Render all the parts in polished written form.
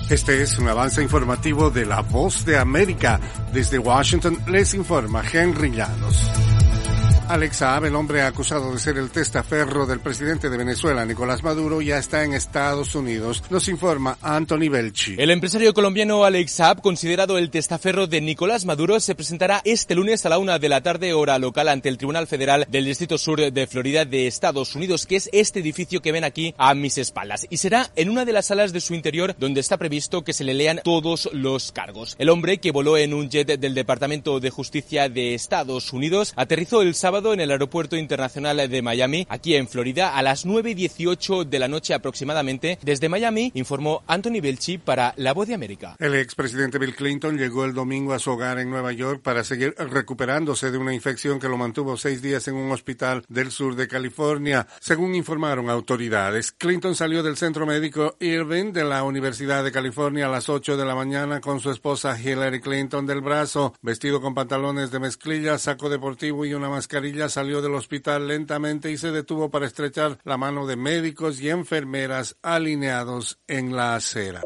Este es un avance informativo de La Voz de América. Desde Washington les informa Henry Llanos. Alex Saab, el hombre acusado de ser el testaferro del presidente de Venezuela, Nicolás Maduro, ya está en Estados Unidos. Nos informa Anthony Belchi. El empresario colombiano Alex Saab, considerado el testaferro de Nicolás Maduro, se presentará este lunes a la 1 de la tarde, hora local, ante el Tribunal Federal del Distrito Sur de Florida de Estados Unidos, que es este edificio que ven aquí a mis espaldas. Y será en una de las salas de su interior donde está previsto que se le lean todos los cargos. El hombre, que voló en un jet del Departamento de Justicia de Estados Unidos, aterrizó el sábado en el Aeropuerto Internacional de Miami, aquí en Florida, a las 9:18 de la noche aproximadamente. Desde Miami, informó Anthony Belchi para La Voz de América. El expresidente Bill Clinton llegó el domingo a su hogar en Nueva York para seguir recuperándose de una infección que lo mantuvo 6 días en un hospital del sur de California, según informaron autoridades. Clinton salió del centro médico Irving de la Universidad de California a las 8 de la mañana con su esposa Hillary Clinton del brazo, vestido con pantalones de mezclilla, saco deportivo y una mascarilla. Salió del hospital lentamente y se detuvo para estrechar la mano de médicos y enfermeras alineados en la acera.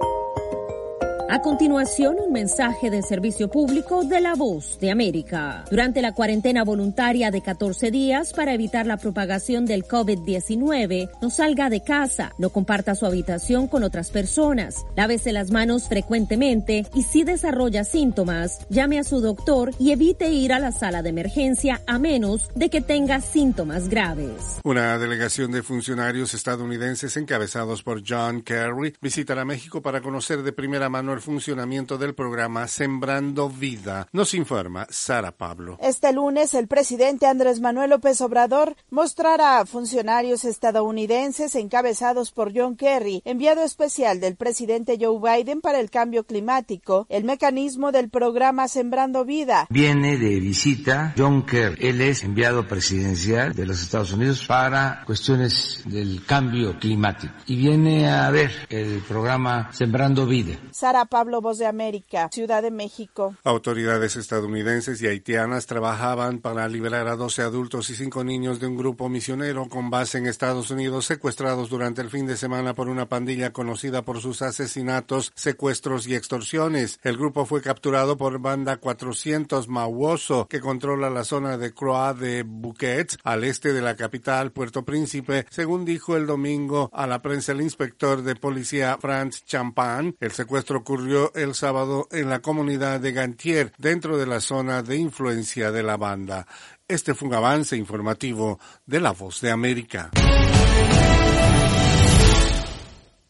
A continuación, un mensaje de servicio público de La Voz de América. Durante la cuarentena voluntaria de 14 días para evitar la propagación del COVID-19, no salga de casa, no comparta su habitación con otras personas, lávese las manos frecuentemente y si desarrolla síntomas, llame a su doctor y evite ir a la sala de emergencia a menos de que tenga síntomas graves. Una delegación de funcionarios estadounidenses encabezados por John Kerry visitará México para conocer de primera mano el funcionamiento del programa Sembrando Vida. Nos informa Sara Pablo. Este lunes, el presidente Andrés Manuel López Obrador mostrará a funcionarios estadounidenses encabezados por John Kerry, enviado especial del presidente Joe Biden para el cambio climático, el mecanismo del programa Sembrando Vida. Viene de visita John Kerry. Él es enviado presidencial de los Estados Unidos para cuestiones del cambio climático y viene a ver el programa Sembrando Vida. Sara Pablo, Voz de América, Ciudad de México. Autoridades estadounidenses y haitianas trabajaban para liberar a 12 adultos y 5 niños de un grupo misionero con base en Estados Unidos secuestrados durante el fin de semana por una pandilla conocida por sus asesinatos, secuestros y extorsiones. El grupo fue capturado por Banda 400 Mauoso, que controla la zona de Croix de Bouquet, al este de la capital, Puerto Príncipe, según dijo el domingo a la prensa el inspector de policía Franz Champagne. El secuestro ocurrió el sábado en la comunidad de Gantier, dentro de la zona de influencia de la banda. Este fue un avance informativo de La Voz de América.